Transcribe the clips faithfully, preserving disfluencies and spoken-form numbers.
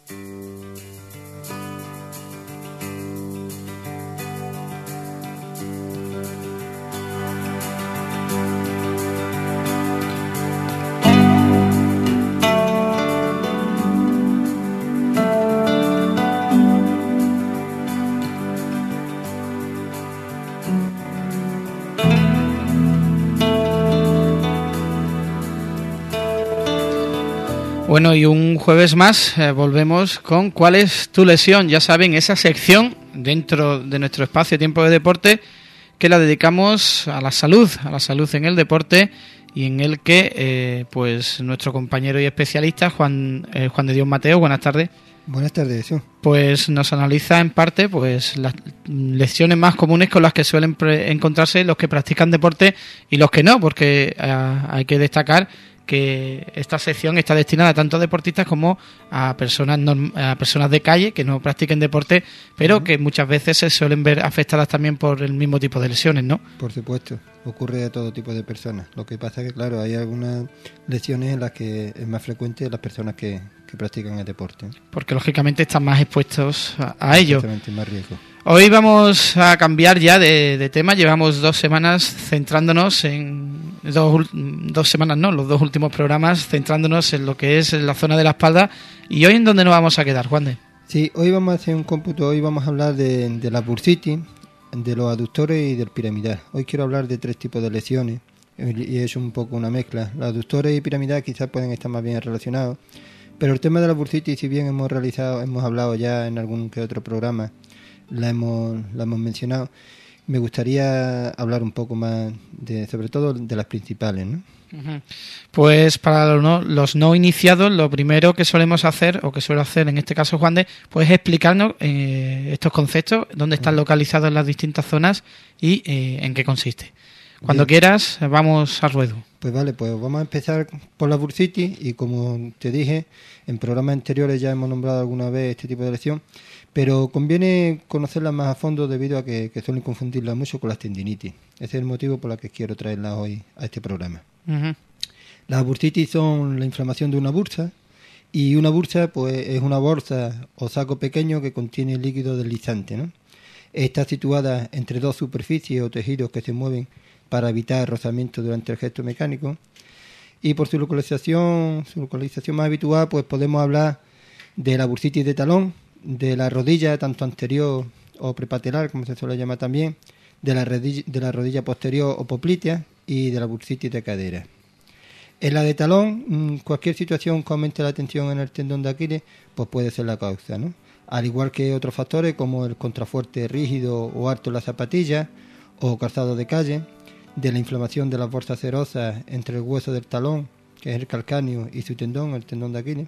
Bueno, y un jueves más eh, volvemos con ¿cuál es tu lesión? Ya saben, esa sección dentro de nuestro espacio Tiempo de Deporte que la dedicamos a la salud, a la salud en el deporte, y en el que eh, pues nuestro compañero y especialista Juan eh, Juan de Dios Mateo, buenas tardes. Buenas tardes, sí. Pues nos analiza en parte pues las lesiones más comunes con las que suelen pre- encontrarse los que practican deporte y los que no, porque eh, hay que destacar que esta sección está destinada tanto a deportistas como a personas norm- a personas de calle que no practiquen deporte, pero uh-huh. que muchas veces se suelen ver afectadas también por el mismo tipo de lesiones, ¿no? Por supuesto, ocurre a todo tipo de personas. Lo que pasa es que, claro, hay algunas lesiones en las que es más frecuente las personas que, que practican el deporte. Porque, lógicamente, están más expuestos a, a ello. Exactamente, más riesgo. Hoy vamos a cambiar ya de, de tema. Llevamos dos semanas centrándonos en... Dos, dos semanas no, los dos últimos programas centrándonos en lo que es la zona de la espalda. ¿Y hoy en dónde nos vamos a quedar, Juan de? Sí, hoy vamos a hacer un cómputo. Hoy vamos a hablar de, de la bursitis, de los aductores y del piramidal. Hoy quiero hablar de tres tipos de lesiones y es un poco una mezcla. Los aductores y piramidal quizás pueden estar más bien relacionados, pero el tema de la bursitis, si bien hemos realizado, hemos hablado ya en algún que otro programa, la hemos, la hemos mencionado, me gustaría hablar un poco más de, sobre todo de las principales, ¿no? Uh-huh. Pues para los no, los no iniciados, lo primero que solemos hacer, o que suelo hacer en este caso Juan de, pues es explicarnos eh, estos conceptos, dónde están localizados en las distintas zonas y eh, en qué consiste. Cuando Bien. quieras, vamos al ruedo. Pues vale, pues vamos a empezar por la bursitis y como te dije, en programas anteriores ya hemos nombrado alguna vez este tipo de lesión, pero conviene conocerla más a fondo debido a que, que suelen confundirla mucho con las tendinitis. Ese es el motivo por el que quiero traerla hoy a este programa. Uh-huh. Las bursitis son la inflamación de una bursa, y una bursa pues es una bolsa o saco pequeño que contiene líquido deslizante, ¿no? Está situada entre dos superficies o tejidos que se mueven para evitar rozamiento durante el gesto mecánico, y por su localización, su localización más habitual pues podemos hablar de la bursitis de talón, de la rodilla tanto anterior o prepatelar, como se suele llamar también, de la rodilla, de la rodilla posterior o poplitea, y de la bursitis de cadera. En la de talón, cualquier situación que aumente la tensión en el tendón de Aquiles pues puede ser la causa, ¿no? Al igual que otros factores como el contrafuerte rígido o alto en la zapatilla o calzado de calle, de la inflamación de las bolsas cerosas entre el hueso del talón, que es el calcáneo, y su tendón, el tendón de Aquiles.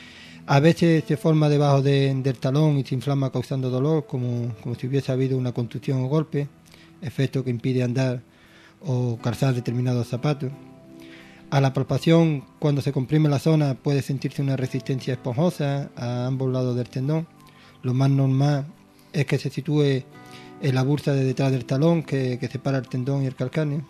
A veces se forma debajo de, del talón y se inflama causando dolor, como, como si hubiese habido una contusión o golpe, efecto que impide andar o calzar determinados zapatos. A la palpación, cuando se comprime la zona, puede sentirse una resistencia esponjosa a ambos lados del tendón. Lo más normal es que se sitúe en la bursa de detrás del talón, que, que separa el tendón y el calcáneo.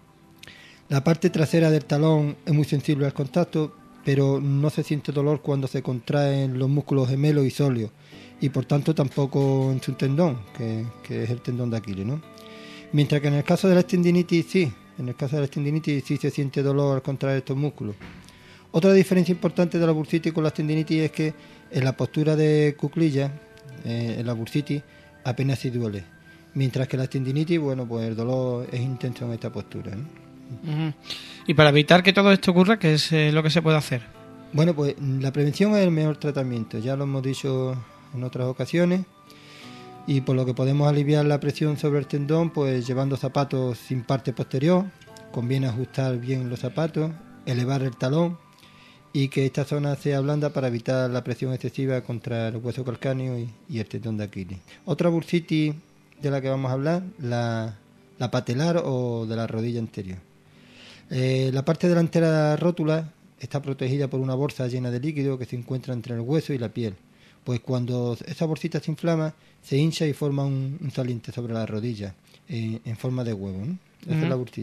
La parte trasera del talón es muy sensible al contacto, pero no se siente dolor cuando se contraen los músculos gemelos y sóleos, y por tanto tampoco en su tendón, que, que es el tendón de Aquiles, ¿no? Mientras que en el caso de la tendinitis sí, en el caso de la tendinitis sí se siente dolor al contraer estos músculos. Otra diferencia importante de la bursitis con la tendinitis es que en la postura de cuclillas, eh, en la bursitis apenas se duele, mientras que la tendinitis, bueno, pues el dolor es intenso en esta postura, ¿no? Uh-huh. Y para evitar que todo esto ocurra, ¿qué es eh, lo que se puede hacer? Bueno, pues la prevención es el mejor tratamiento, ya lo hemos dicho en otras ocasiones, y por lo que podemos aliviar la presión sobre el tendón, pues llevando zapatos sin parte posterior. Conviene ajustar bien los zapatos, elevar el talón y que esta zona sea blanda para evitar la presión excesiva contra el hueso calcáneo y, y el tendón de Aquiles. Otra bursitis de la que vamos a hablar, la, la patelar o de la rodilla anterior. Eh, la parte delantera de la rótula está protegida por una bolsa llena de líquido que se encuentra entre el hueso y la piel. Pues cuando esa bolsita se inflama, se hincha y forma un, un saliente sobre la rodilla, eh, en forma de huevo, ¿no? Esa uh-huh. es la bursitis.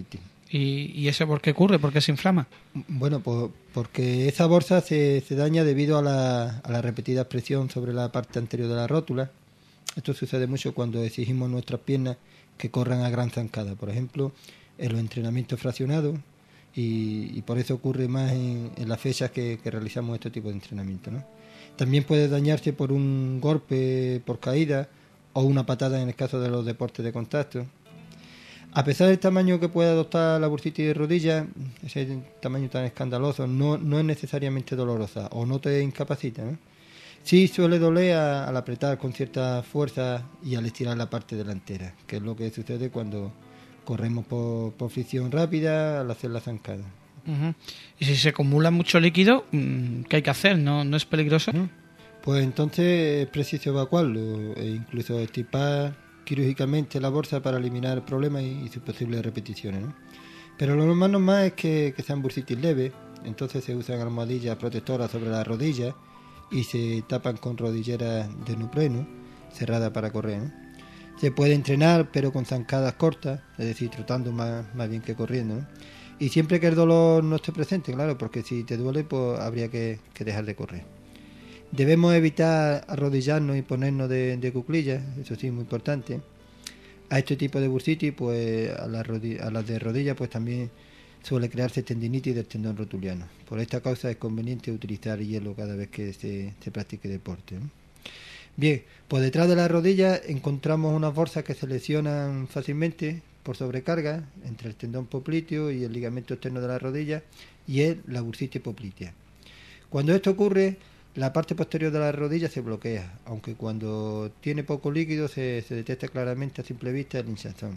¿Y, y eso por qué ocurre? ¿Por qué se inflama? Bueno, pues porque esa bolsa se, se daña debido a la, a la repetida presión sobre la parte anterior de la rótula. Esto sucede mucho cuando exigimos nuestras piernas que corran a gran zancada, por ejemplo, en los entrenamientos fraccionados, y, y por eso ocurre más en, en las fechas que, que realizamos este tipo de entrenamiento, ¿no? También puede dañarse por un golpe por caída o una patada en el caso de los deportes de contacto. A pesar del tamaño que puede adoptar la bursitis de rodilla, ese tamaño tan escandaloso, no, no es necesariamente dolorosa o no te incapacita, ¿no? Sí suele doler a, al apretar con cierta fuerza y al estirar la parte delantera, que es lo que sucede cuando corremos por, por fricción rápida al hacer la zancada. Uh-huh. Y si se acumula mucho líquido, ¿qué hay que hacer? ¿No, no es peligroso? Uh-huh. Pues entonces es preciso evacuarlo e incluso extirpar quirúrgicamente la bolsa para eliminar problemas y, y sus posibles repeticiones, ¿no? Pero lo normal, normal es que, que sean bursitis leves, entonces se usan almohadillas protectoras sobre las rodillas y se tapan con rodilleras de neopreno cerradas para correr, ¿no? Se puede entrenar pero con zancadas cortas, es decir, trotando más, más bien que corriendo, ¿no? Y siempre que el dolor no esté presente, claro, porque si te duele pues habría que, que dejar de correr. Debemos evitar arrodillarnos y ponernos de, de cuclillas, eso sí es muy importante. A este tipo de bursitis, pues a las, rodi- a las de rodilla, pues también suele crearse tendinitis del tendón rotuliano. Por esta causa es conveniente utilizar hielo cada vez que se, se practique deporte, ¿no? Bien, pues detrás de la rodilla encontramos unas bolsas que se lesionan fácilmente por sobrecarga entre el tendón popliteo y el ligamento externo de la rodilla, y es la bursitis poplitea. Cuando esto ocurre, la parte posterior de la rodilla se bloquea, aunque cuando tiene poco líquido se, se detecta claramente a simple vista el hinchazón.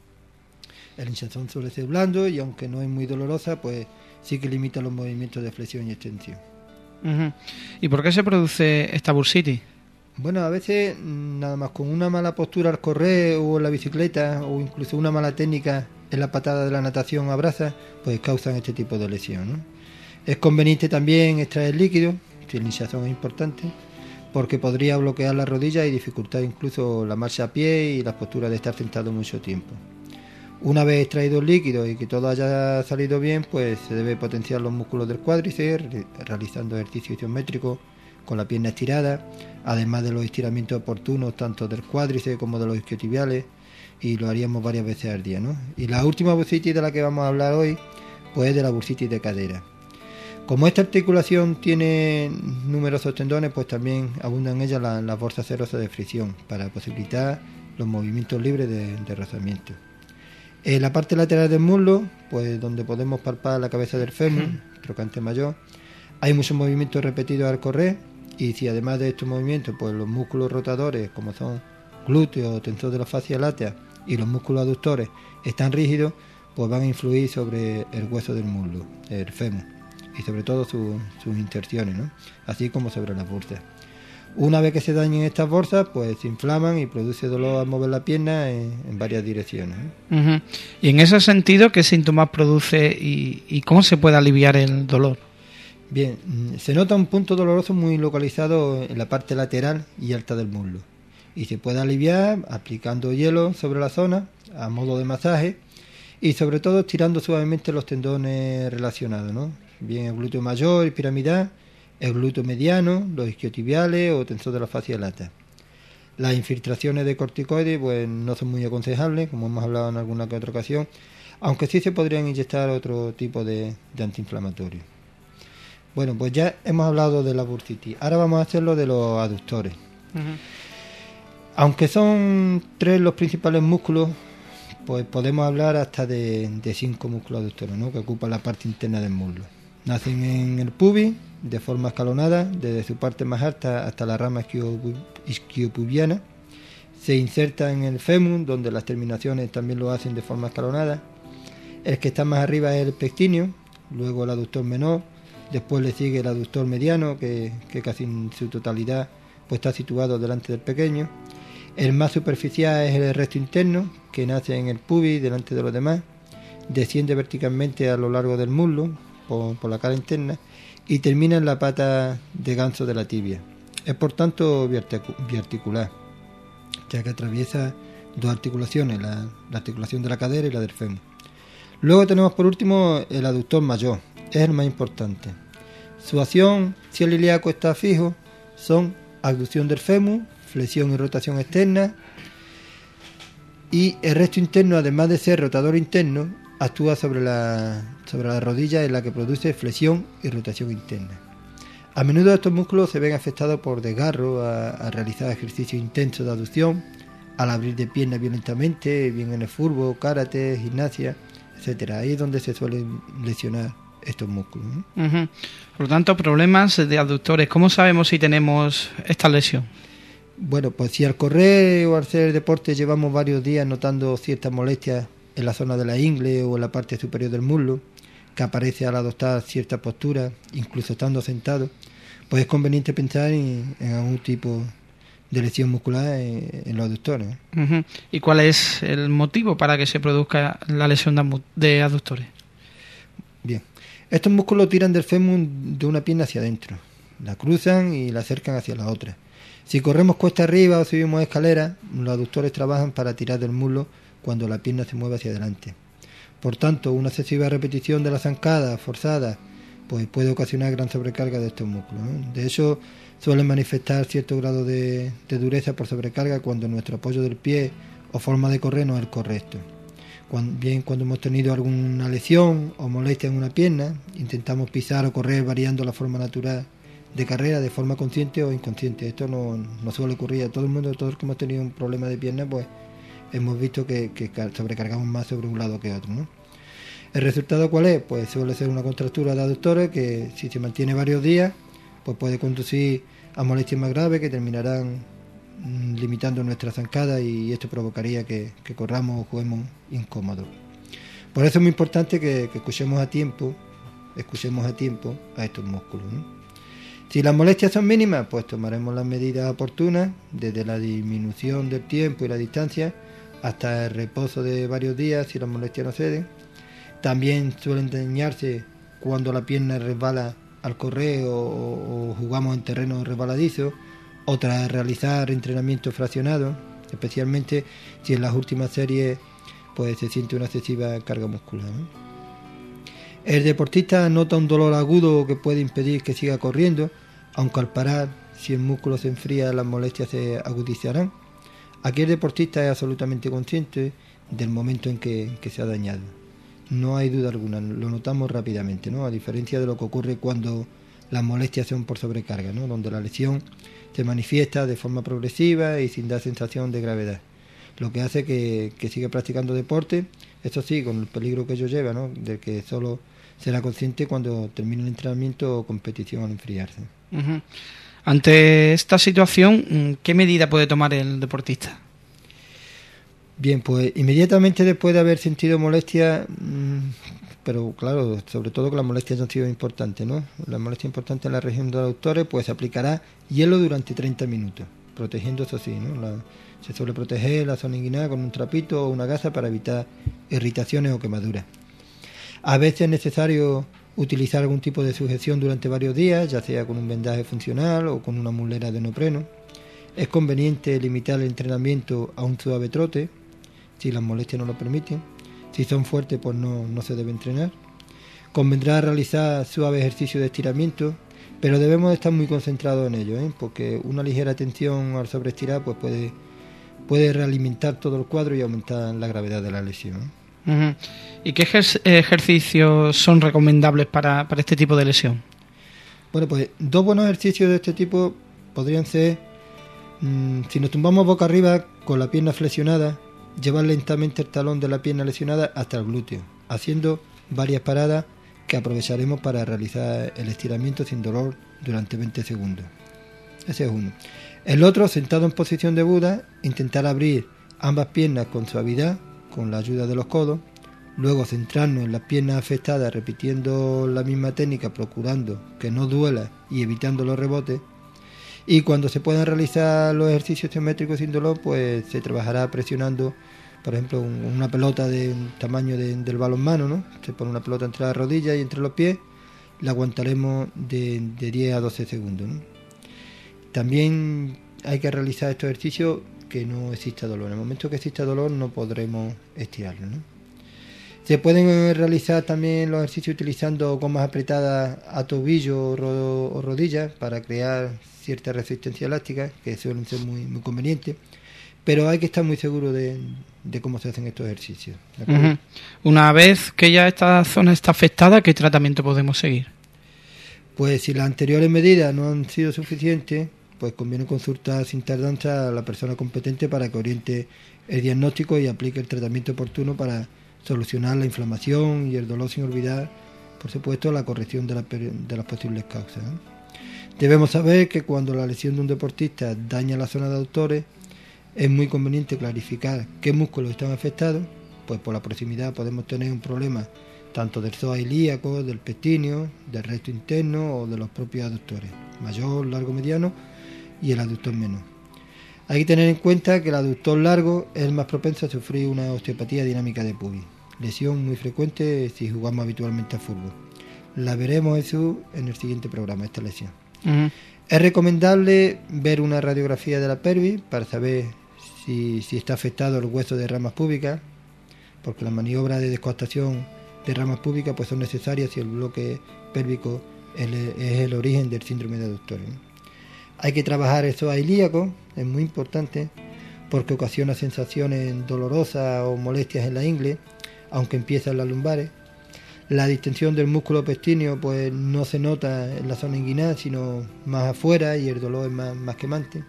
El hinchazón suele ser blando y aunque no es muy dolorosa, pues sí que limita los movimientos de flexión y extensión. Uh-huh. ¿Y por qué se produce esta bursitis? Bueno, a veces nada más con una mala postura al correr o en la bicicleta o incluso una mala técnica en la patada de la natación a braza, pues causan este tipo de lesión, ¿no? Es conveniente también extraer líquido, si el hinchazón es importante, porque podría bloquear la rodilla y dificultar incluso la marcha a pie y la postura de estar sentado mucho tiempo. Una vez extraído el líquido y que todo haya salido bien, pues se debe potenciar los músculos del cuádriceps realizando ejercicio isométrico con la pierna estirada, además de los estiramientos oportunos tanto del cuádriceps como de los isquiotibiales, y lo haríamos varias veces al día, ¿no? Y la última bursitis de la que vamos a hablar hoy, pues es de la bursitis de cadera. Como esta articulación tiene numerosos tendones, pues también abundan en ella las, las bolsas cerosas de fricción para posibilitar los movimientos libres de, de rozamiento. En la parte lateral del muslo, pues donde podemos palpar la cabeza del fémur, trocante mayor, hay muchos movimientos repetidos al correr, y si además de estos movimientos, pues los músculos rotadores, como son glúteos, tensor de la fascia látea, y los músculos aductores están rígidos, pues van a influir sobre el hueso del muslo, el fémur, y sobre todo su, sus inserciones, ¿no? Así como sobre las bolsas. Una vez que se dañen estas bolsas, pues se inflaman y produce dolor al mover la pierna en, en varias direcciones, ¿no? Uh-huh. Y en ese sentido, ¿qué síntomas produce y, y cómo se puede aliviar el dolor? Bien, se nota un punto doloroso muy localizado en la parte lateral y alta del muslo, y se puede aliviar aplicando hielo sobre la zona a modo de masaje y sobre todo estirando suavemente los tendones relacionados, ¿no? Bien el glúteo mayor y piramidal, el glúteo mediano, los isquiotibiales o tensor de la fascia lata. Las infiltraciones de corticoides pues no son muy aconsejables, como hemos hablado en alguna que otra ocasión, aunque sí se podrían inyectar otro tipo de, de antiinflamatorios. Bueno, pues ya hemos hablado de la bursitis. Ahora vamos a hacerlo de los aductores. Uh-huh. Aunque son tres los principales músculos, pues podemos hablar hasta de, de cinco músculos aductores, ¿no?, que ocupan la parte interna del muslo. Nacen en el pubis de forma escalonada, desde su parte más alta hasta la rama isquiopubiana. Se insertan en el fémur, donde las terminaciones también lo hacen de forma escalonada. El que está más arriba es el pectíneo, luego el aductor menor, después le sigue el aductor mediano, que, que casi en su totalidad pues está situado delante del pequeño. El más superficial es el recto interno, que nace en el pubis delante de los demás, desciende verticalmente a lo largo del muslo por, por la cara interna y termina en la pata de ganso de la tibia. Es por tanto biarticular, ya que atraviesa dos articulaciones, la, la articulación de la cadera y la del fémur. Luego tenemos por último el aductor mayor, es el más importante. Su acción, si el ilíaco está fijo, son abducción del fémur, flexión y rotación externa, y el resto interno, además de ser rotador interno, actúa sobre la, sobre la rodilla, en la que produce flexión y rotación interna. A menudo estos músculos se ven afectados por desgarro a, a realizar ejercicios intensos de abducción, al abrir de piernas violentamente, bien en el fútbol, karate, gimnasia, etcétera. Ahí es donde se suelen lesionar estos músculos, ¿no? Uh-huh. Por lo tanto, problemas de abductores. ¿Cómo sabemos si tenemos esta lesión? Bueno, pues si al correr o al hacer deporte llevamos varios días notando ciertas molestias en la zona de la ingle o en la parte superior del muslo, que aparece al adoptar cierta postura, incluso estando sentado, pues es conveniente pensar en, en algún tipo de lesión muscular en, en los aductores. Uh-huh. ¿Y cuál es el motivo para que se produzca la lesión de, de aductores? Bien, estos músculos tiran del fémur de una pierna hacia adentro, la cruzan y la acercan hacia la otra. Si corremos cuesta arriba o subimos escaleras, los aductores trabajan para tirar del muslo cuando la pierna se mueve hacia adelante. Por tanto, una excesiva repetición de la zancada forzada pues puede ocasionar gran sobrecarga de estos músculos, ¿no? De hecho, suelen manifestar cierto grado de, de dureza por sobrecarga cuando nuestro apoyo del pie o forma de correr no es el correcto. Cuando, bien cuando hemos tenido alguna lesión o molestia en una pierna, intentamos pisar o correr variando la forma natural de carrera de forma consciente o inconsciente. Esto no, no suele ocurrir a todo el mundo. Todos los que hemos tenido un problema de pierna, pues hemos visto que, que sobrecargamos más sobre un lado que otro, ¿no? ¿El resultado cuál es? Pues suele ser una contractura de aductores que, si se mantiene varios días, pues puede conducir a molestias más graves que terminarán mmm, limitando nuestra zancada, y esto provocaría que, que corramos o juguemos incómodos. Por eso es muy importante que, que escuchemos a tiempo, escuchemos a tiempo a estos músculos, ¿no? Si las molestias son mínimas, pues tomaremos las medidas oportunas, desde la disminución del tiempo y la distancia hasta el reposo de varios días si las molestias no ceden. También suelen dañarse cuando la pierna resbala al correr o, o jugamos en terreno resbaladizo, o tras realizar entrenamiento fraccionado, especialmente si en las últimas series pues se siente una excesiva carga muscular, ¿no? El deportista nota un dolor agudo que puede impedir que siga corriendo, aunque al parar, si el músculo se enfría, las molestias se agudizarán. Aquí el deportista es absolutamente consciente del momento en que, que se ha dañado. No hay duda alguna, lo notamos rápidamente, ¿no? A diferencia de lo que ocurre cuando las molestias son por sobrecarga, ¿no? Donde la lesión se manifiesta de forma progresiva y sin dar sensación de gravedad, lo que hace que, que siga practicando deporte, eso sí, con el peligro que ello lleva, ¿no? De que solo será consciente cuando termine el entrenamiento o competición al enfriarse. Uh-huh. Ante esta situación, ¿qué medida puede tomar el deportista? Bien, pues inmediatamente después de haber sentido molestia, mmm, pero claro, sobre todo que las molestias han sido importantes, ¿no? Las molestias importantes en la región de los aductores, pues se aplicará hielo durante treinta minutos, protegiendo eso sí, ¿no? La, se suele proteger la zona inguinal con un trapito o una gasa para evitar irritaciones o quemaduras. A veces es necesario utilizar algún tipo de sujeción durante varios días, ya sea con un vendaje funcional o con una mulera de neopreno. Es conveniente limitar el entrenamiento a un suave trote, si las molestias no lo permiten. Si son fuertes, pues no, no se debe entrenar. Convendrá realizar suave ejercicio de estiramiento, pero debemos estar muy concentrados en ello, ¿eh? Porque una ligera tensión al sobreestirar pues puede, puede realimentar todo el cuadro y aumentar la gravedad de la lesión. Uh-huh. ¿Y qué ejer- ejercicios son recomendables para, para este tipo de lesión? Bueno, pues dos buenos ejercicios de este tipo podrían ser, mmm, si nos tumbamos boca arriba con la pierna flexionada, llevar lentamente el talón de la pierna lesionada hasta el glúteo, haciendo varias paradas que aprovecharemos para realizar el estiramiento sin dolor durante veinte segundos. Ese es uno. El otro, sentado en posición de Buda, intentar abrir ambas piernas con suavidad, con la ayuda de los codos, luego centrarnos en las piernas afectadas repitiendo la misma técnica, procurando que no duela y evitando los rebotes. Y cuando se puedan realizar los ejercicios geométricos sin dolor, pues se trabajará presionando, por ejemplo, un, una pelota de un tamaño de, del balonmano, ¿no? Se pone una pelota entre las rodillas y entre los pies, la aguantaremos de, de diez a doce segundos, ¿no? También hay que realizar estos ejercicios que no exista dolor. En el momento que exista dolor no podremos estirarlo, ¿no? Se pueden realizar también los ejercicios utilizando gomas apretadas a tobillo o, ro- o rodillas para crear cierta resistencia elástica, que suelen ser muy, muy convenientes, pero hay que estar muy seguro de, de cómo se hacen estos ejercicios. ¿De acuerdo? Uh-huh. Una vez que ya esta zona está afectada, ¿qué tratamiento podemos seguir? Pues si las anteriores medidas no han sido suficientes, pues conviene consultar sin tardanza a la persona competente para que oriente el diagnóstico y aplique el tratamiento oportuno para solucionar la inflamación y el dolor, sin olvidar, por supuesto, la corrección de, la, de las posibles causas, ¿no? Debemos saber que cuando la lesión de un deportista daña la zona de aductores, es muy conveniente clarificar qué músculos están afectados, pues por la proximidad podemos tener un problema tanto del psoas ilíaco, del pectíneo, del recto interno o de los propios aductores, mayor, largo, mediano y el aductor menor. Hay que tener en cuenta que el aductor largo es el más propenso a sufrir una osteopatía dinámica de pubis, lesión muy frecuente si jugamos habitualmente a fútbol. La veremos, Jesús, en el siguiente programa, esta lesión. Uh-huh. Es recomendable ver una radiografía de la pelvis para saber si, si está afectado el hueso de ramas púbicas, porque las maniobras de descostación de ramas púbicas pues son necesarias si el bloque pélvico es el, es el origen del síndrome de aductores. Hay que trabajar el psoas ilíaco, es muy importante, porque ocasiona sensaciones dolorosas o molestias en la ingle, aunque empieza en las lumbares. La distensión del músculo pectíneo pues no se nota en la zona inguinal, sino más afuera, y el dolor es más, más quemante.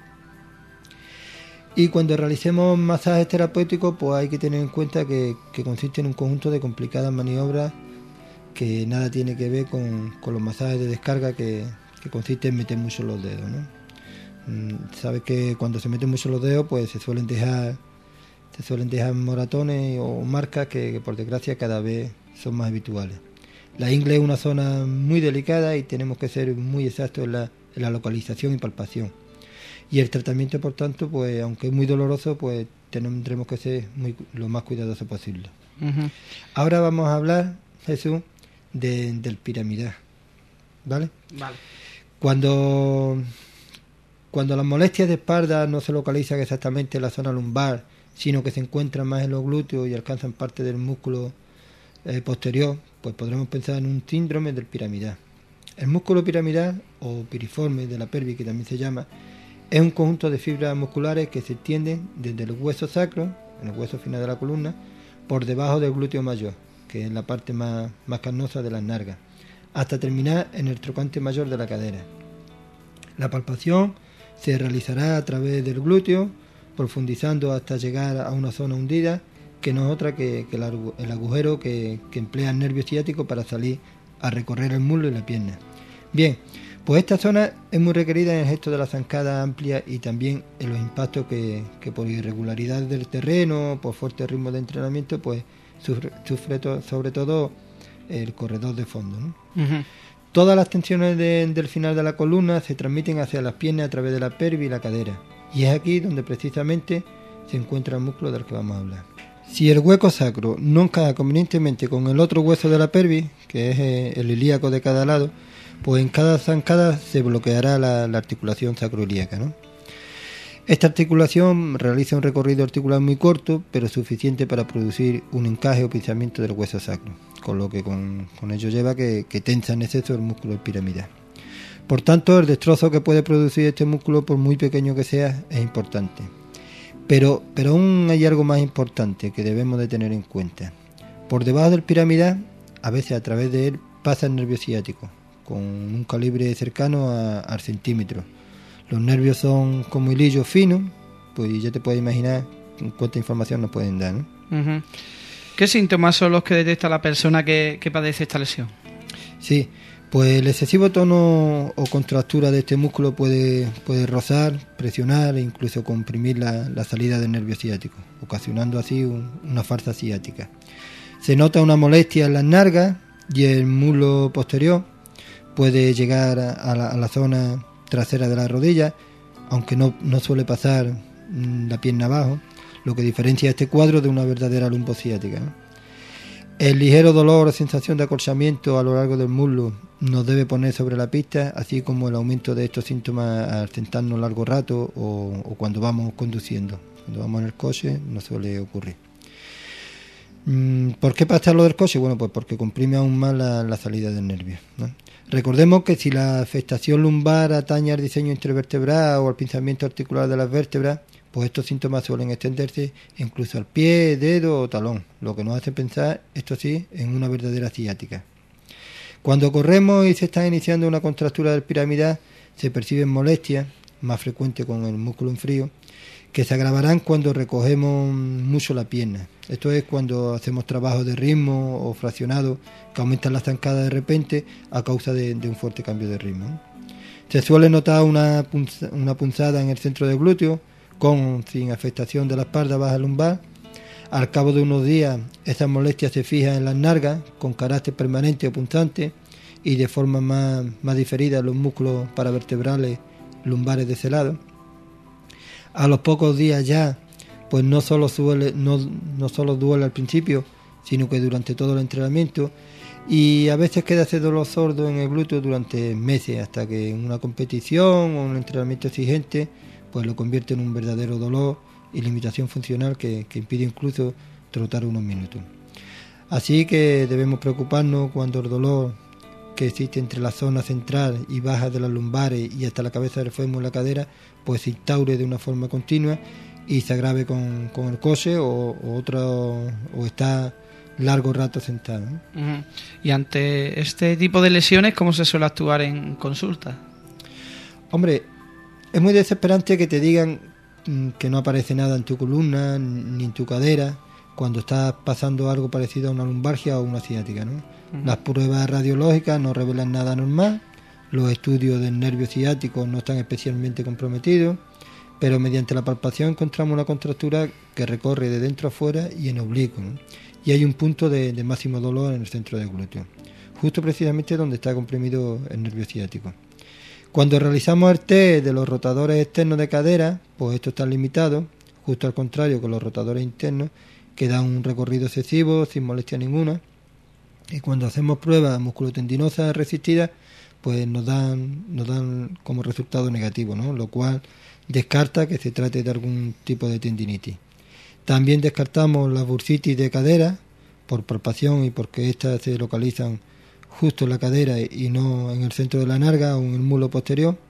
Y cuando realicemos masajes terapéuticos, pues hay que tener en cuenta que, que consiste en un conjunto de complicadas maniobras que nada tiene que ver con, con los masajes de descarga, que, que consiste en meter mucho los dedos, ¿no? Sabes que cuando se meten mucho los dedos, pues se suelen dejar se suelen dejar moratones o marcas que, que por desgracia cada vez son más habituales. La ingle es una zona muy delicada y tenemos que ser muy exactos en la, en la localización y palpación. Y el tratamiento, por tanto, pues aunque es muy doloroso, pues tendremos que ser muy, lo más cuidadoso posible. Uh-huh. Ahora vamos a hablar, Jesús, de, del piramidal, ¿vale? Vale. Cuando Cuando las molestias de espalda no se localizan exactamente en la zona lumbar, sino que se encuentran más en los glúteos y alcanzan parte del músculo eh, posterior, pues podremos pensar en un síndrome del piramidal. El músculo piramidal, o piriforme de la pelvis, que también se llama, es un conjunto de fibras musculares que se extienden desde el hueso sacro, en el hueso final de la columna, por debajo del glúteo mayor, que es la parte más, más carnosa de las nalgas, hasta terminar en el trocante mayor de la cadera. La palpación se realizará a través del glúteo, profundizando hasta llegar a una zona hundida, que no es otra que, que el agujero que, que emplea el nervio ciático para salir a recorrer el muslo y la pierna. Bien, pues esta zona es muy requerida en el gesto de la zancada amplia y también en los impactos que, que por irregularidad del terreno, por fuerte ritmo de entrenamiento, pues sufre, sufre to, sobre todo el corredor de fondo, ¿no? Uh-huh. Todas las tensiones de, del final de la columna se transmiten hacia las piernas a través de la pelvis y la cadera. Y es aquí donde precisamente se encuentra el músculo del que vamos a hablar. Si el hueco sacro no encaja convenientemente con el otro hueso de la pelvis, que es el ilíaco de cada lado, pues en cada zancada se bloqueará la, la articulación sacroilíaca, ¿no? Esta articulación realiza un recorrido articular muy corto, pero suficiente para producir un encaje o pinzamiento del hueso sacro, con lo que con, con ello lleva que, que tensa en exceso el músculo piramidal. Por tanto, el destrozo que puede producir este músculo, por muy pequeño que sea, es importante. Pero, pero aún hay algo más importante que debemos de tener en cuenta. Por debajo del piramidal, a veces a través de él, pasa el nervio ciático, con un calibre cercano a, al centímetro. Los nervios son como hilillos finos, pues ya te puedes imaginar cuánta información nos pueden dar, ¿no? Uh-huh. ¿Qué síntomas son los que detecta la persona que, que padece esta lesión? Sí, pues el excesivo tono o contractura de este músculo puede, puede rozar, presionar e incluso comprimir la, la salida del nervio ciático, ocasionando así un, una farsa ciática. Se nota una molestia en las nalgas y el muslo posterior puede llegar a, a, la, a la zona trasera de la rodilla, aunque no, no suele pasar la pierna abajo, lo que diferencia este cuadro de una verdadera lumbociática, ¿no? El ligero dolor o sensación de acolchamiento a lo largo del muslo nos debe poner sobre la pista, así como el aumento de estos síntomas al sentarnos largo rato o, o cuando vamos conduciendo. Cuando vamos en el coche no suele ocurrir. ¿Por qué pasa lo del coxe? Bueno, pues porque comprime aún más la, la salida del nervio, ¿no? Recordemos que si la afectación lumbar atañe al diseño intervertebral o al pinzamiento articular de las vértebras, pues estos síntomas suelen extenderse incluso al pie, dedo o talón, lo que nos hace pensar, esto sí, en una verdadera ciática. Cuando corremos y se está iniciando una contractura del piramidal, se perciben molestias, más frecuentes con el músculo en frío, que se agravarán cuando recogemos mucho la pierna. Esto es cuando hacemos trabajos de ritmo o fraccionados que aumentan la zancada de repente a causa de, de un fuerte cambio de ritmo. Se suele notar una, punza, una punzada en el centro del glúteo, con sin afectación de la espalda baja lumbar. Al cabo de unos días, esas molestias se fijan en las nalgas con carácter permanente o punzante y de forma más, más diferida en los músculos paravertebrales lumbares de ese lado. A los pocos días ya, pues no solo, suele, no, no solo duele al principio, sino que durante todo el entrenamiento, y a veces queda ese dolor sordo en el glúteo durante meses, hasta que en una competición o un entrenamiento exigente, pues lo convierte en un verdadero dolor y limitación funcional que, que impide incluso trotar unos minutos. Así que debemos preocuparnos cuando el dolor que existe entre la zona central y baja de las lumbares y hasta la cabeza del fémur y la cadera, pues se instaure de una forma continua y se agrave con, con el coxe o, o otro o está largo rato sentado, ¿no? Uh-huh. Y ante este tipo de lesiones, ¿cómo se suele actuar en consulta? Hombre, es muy desesperante que te digan que no aparece nada en tu columna ni en tu cadera cuando estás pasando algo parecido a una lumbalgia o una ciática, ¿no? Uh-huh. Las pruebas radiológicas no revelan nada normal, los estudios del nervio ciático no están especialmente comprometidos, pero mediante la palpación encontramos una contractura que recorre de dentro a fuera y en oblicuo, ¿no? Y hay un punto de, de máximo dolor en el centro del glúteo, justo precisamente donde está comprimido el nervio ciático. Cuando realizamos el test de los rotadores externos de cadera, pues estos están limitados, justo al contrario que los rotadores internos, que dan un recorrido excesivo sin molestia ninguna. Y cuando hacemos pruebas musculotendinosas resistidas, pues nos dan, nos dan como resultado negativo, ¿no? Lo cual descarta que se trate de algún tipo de tendinitis. También descartamos la bursitis de cadera por palpación y porque éstas se localizan justo en la cadera y no en el centro de la nalga o en el muslo posterior.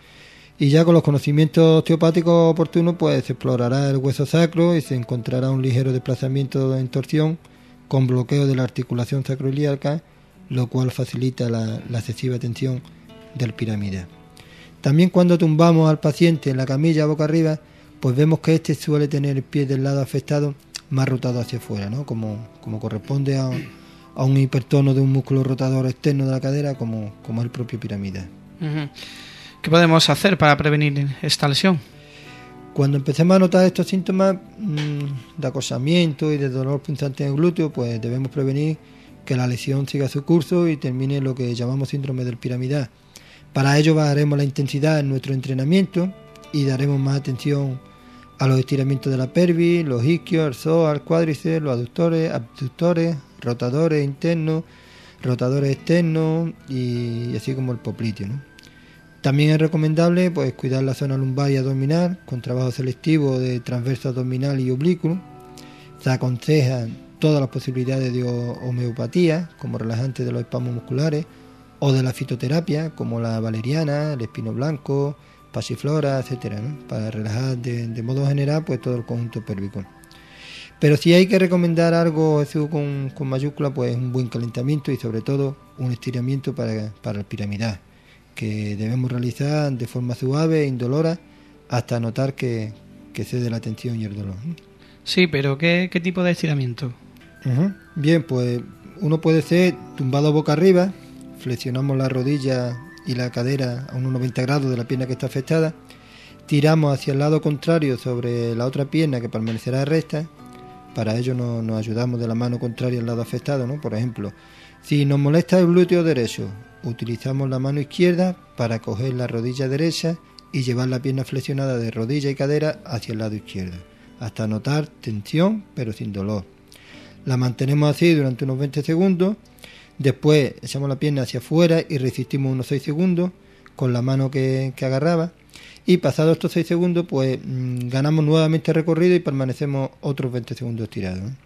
Y ya con los conocimientos osteopáticos oportunos, pues se explorará el hueso sacro y se encontrará un ligero desplazamiento en torsión con bloqueo de la articulación sacroiliaca, lo cual facilita la, la excesiva tensión del piramidal. También cuando tumbamos al paciente en la camilla boca arriba, pues vemos que este suele tener el pie del lado afectado más rotado hacia afuera, ¿no? Como, como corresponde a, a un hipertono de un músculo rotador externo de la cadera, como, como el propio piramidal. Uh-huh. ¿Qué podemos hacer para prevenir esta lesión? Cuando empecemos a notar estos síntomas mmm, de acosamiento y de dolor punzante en el glúteo, pues debemos prevenir que la lesión siga su curso y termine lo que llamamos síndrome del piramidal. Para ello bajaremos la intensidad en nuestro entrenamiento y daremos más atención a los estiramientos de la pelvis, los isquios, el psoas, el cuádriceps, los aductores, abductores, rotadores internos, rotadores externos y así como el popliteo, ¿no? También es recomendable pues cuidar la zona lumbar y abdominal con trabajo selectivo de transverso abdominal y oblicuo. Se aconsejan todas las posibilidades de homeopatía como relajantes de los espasmos musculares o de la fitoterapia como la valeriana, el espino blanco, pasiflora, etcétera, ¿no? Para relajar de, de modo general pues todo el conjunto pélvico. Pero si hay que recomendar algo eso con, con mayúscula, pues un buen calentamiento y sobre todo un estiramiento para, para el piramidal, que debemos realizar de forma suave e indolora hasta notar que, que cede la tensión y el dolor. Sí, pero ¿qué, qué tipo de estiramiento? Uh-huh. Bien, pues uno puede ser tumbado boca arriba, flexionamos la rodilla y la cadera a unos noventa grados de la pierna que está afectada, tiramos hacia el lado contrario sobre la otra pierna que permanecerá recta. Para ello nos, nos ayudamos de la mano contraria al lado afectado, ¿no? Por ejemplo, si nos molesta el glúteo derecho, utilizamos la mano izquierda para coger la rodilla derecha y llevar la pierna flexionada de rodilla y cadera hacia el lado izquierdo, hasta notar tensión pero sin dolor. La mantenemos así durante unos veinte segundos, después echamos la pierna hacia afuera y resistimos unos seis segundos con la mano que, que agarraba, y pasados estos seis segundos pues mmm, ganamos nuevamente recorrido y permanecemos otros veinte segundos tirados, ¿no?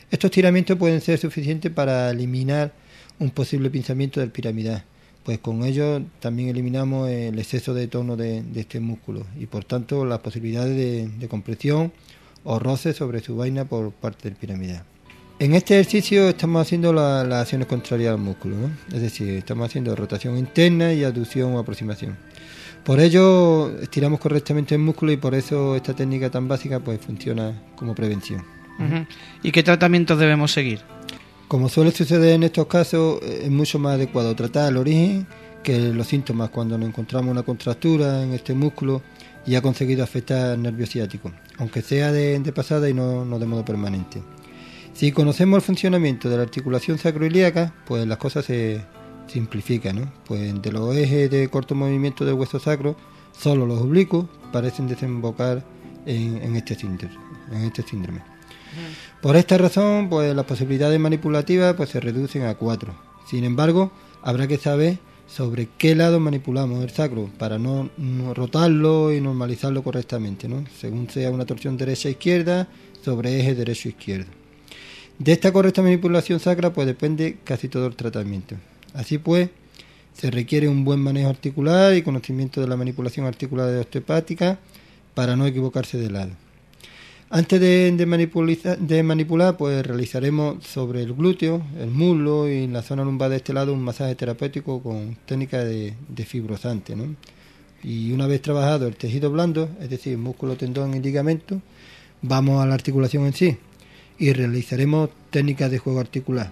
Estos estiramientos pueden ser suficientes para eliminar un posible pinzamiento del piramidal, pues con ello también eliminamos el exceso de tono de, de este músculo y por tanto las posibilidades de, de compresión o roce sobre su vaina por parte del piramidal. En este ejercicio estamos haciendo la, las acciones contrarias al músculo, ¿no? Es decir, estamos haciendo rotación interna y abducción o aproximación. Por ello estiramos correctamente el músculo y por eso esta técnica tan básica pues funciona como prevención. Uh-huh. ¿Y qué tratamientos debemos seguir? Como suele suceder en estos casos, es mucho más adecuado tratar el origen que los síntomas cuando nos encontramos una contractura en este músculo y ha conseguido afectar el nervio ciático, aunque sea de, de pasada y no, no de modo permanente. Si conocemos el funcionamiento de la articulación sacroiliaca, pues las cosas se simplifican, ¿no? Pues de los ejes de corto movimiento del hueso sacro, solo los oblicuos parecen desembocar en, en este síndrome. En este síndrome. Por esta razón, pues las posibilidades manipulativas pues se reducen a cuatro. Sin embargo, habrá que saber sobre qué lado manipulamos el sacro para no, no rotarlo y normalizarlo correctamente, ¿no? Según sea una torsión derecha-izquierda sobre eje derecho-izquierdo. De esta correcta manipulación sacra pues depende casi todo el tratamiento. Así pues, se requiere un buen manejo articular y conocimiento de la manipulación articular de osteopática para no equivocarse de lado. Antes de, de, manipular, de manipular, pues realizaremos sobre el glúteo, el muslo y la zona lumbar de este lado un masaje terapéutico con técnica de, de fibrosante, ¿no? Y una vez trabajado el tejido blando, es decir, músculo, tendón y ligamento, vamos a la articulación en sí y realizaremos técnicas de juego articular.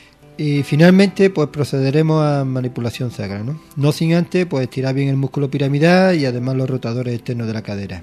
Y finalmente, pues procederemos a manipulación sacra, ¿no? No sin antes, pues estirar bien el músculo piramidal y además los rotadores externos de la cadera.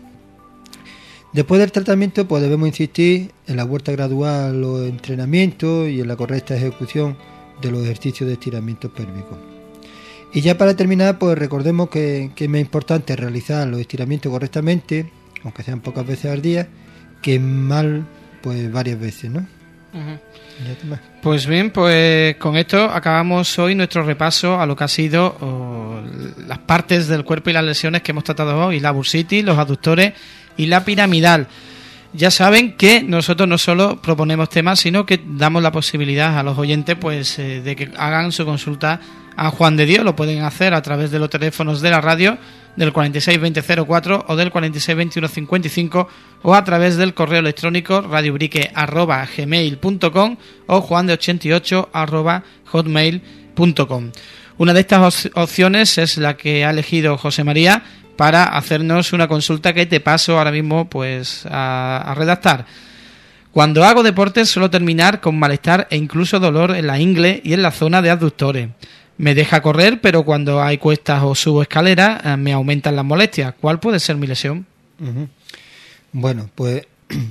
Después del tratamiento, pues debemos insistir en la vuelta gradual a los entrenamientos y en la correcta ejecución de los ejercicios de estiramiento pélvico. Y ya para terminar, pues recordemos que, que es más importante realizar los estiramientos correctamente, aunque sean pocas veces al día, que mal, pues varias veces, ¿no? Uh-huh. Pues bien, pues con esto acabamos hoy nuestro repaso a lo que ha sido oh, las partes del cuerpo y las lesiones que hemos tratado hoy, la bursitis, los aductores y la piramidal. Ya saben que nosotros no solo proponemos temas, sino que damos la posibilidad a los oyentes pues eh, de que hagan su consulta a Juan de Dios. Lo pueden hacer a través de los teléfonos de la radio del cuarenta y seis veinte cero cuatro o del cuarenta y seis veintiuno cincuenta y cinco o a través del correo electrónico radiobrique arroba gmail punto com o juan de ochenta y ocho arroba hotmail punto com. Una de estas opciones es la que ha elegido José María para hacernos una consulta que te paso ahora mismo pues a, a redactar. Cuando hago deporte suelo terminar con malestar e incluso dolor en la ingle y en la zona de abductores. Me deja correr, pero cuando hay cuestas o subo escaleras me aumentan las molestias. ¿Cuál puede ser mi lesión? Uh-huh. Bueno, pues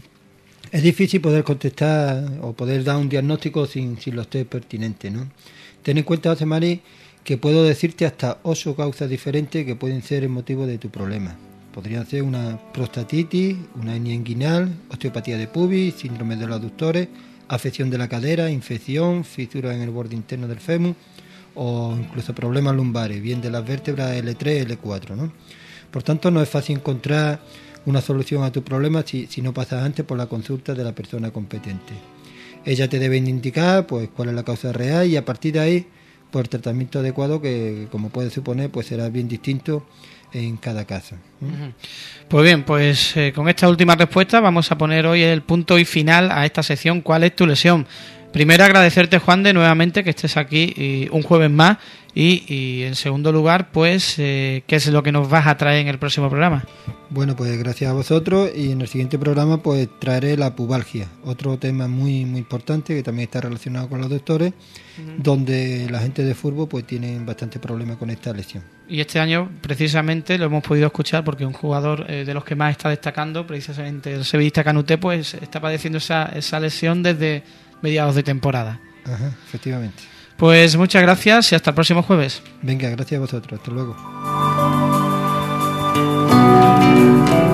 es difícil poder contestar o poder dar un diagnóstico sin, sin los test pertinentes, ¿no? Ten en cuenta, José María, que puedo decirte hasta ocho causas diferentes que pueden ser el motivo de tu problema. Podrían ser una prostatitis, una hernia inguinal, osteopatía de pubis, síndrome de los aductores, afección de la cadera, infección, fisura en el borde interno del fémur o incluso problemas lumbares, bien de las vértebras ele tres, ele cuatro, ¿no? Por tanto, no es fácil encontrar una solución a tu problema si, si no pasas antes por la consulta de la persona competente. Ella te debe indicar pues cuál es la causa real y a partir de ahí por el tratamiento adecuado que, como puedes suponer, pues será bien distinto en cada caso. ¿Mm? Pues bien, pues eh, con esta última respuesta vamos a poner hoy el punto y final a esta sección ¿Cuál es tu lesión? Primero agradecerte, Juan, de nuevamente que estés aquí y un jueves más y, y en segundo lugar, pues, eh, ¿qué es lo que nos vas a traer en el próximo programa? Bueno, pues gracias a vosotros y en el siguiente programa pues traeré la pubalgia, otro tema muy muy importante que también está relacionado con los doctores, uh-huh. donde la gente de fútbol pues tienen bastante problema con esta lesión. Y este año precisamente lo hemos podido escuchar porque un jugador eh, de los que más está destacando, precisamente el sevillista Canute, pues está padeciendo esa, esa lesión desde mediados de temporada. Ajá, efectivamente. Pues muchas gracias y hasta el próximo jueves. Venga, gracias a vosotros. Hasta luego.